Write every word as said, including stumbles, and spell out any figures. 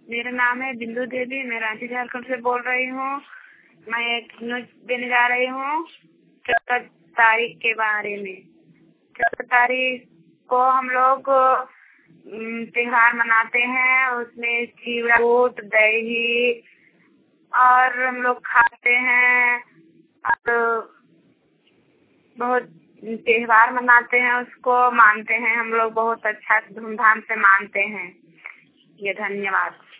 मेरा नाम है बिंदु देवी। मैं रांची झारखंड से बोल रही हूँ। मैं एक न्यूज देने जा रही हूँ चौदह तारीख के बारे में। चौदह तारीख को हम लोग त्योहार मनाते हैं। उसमें चिवड़ा, दूध, दही और हम लोग खाते हैं और बहुत त्योहार मनाते हैं, उसको मानते हैं हम लोग, बहुत अच्छा धूमधाम से मानते हैं। ये धन्यवाद।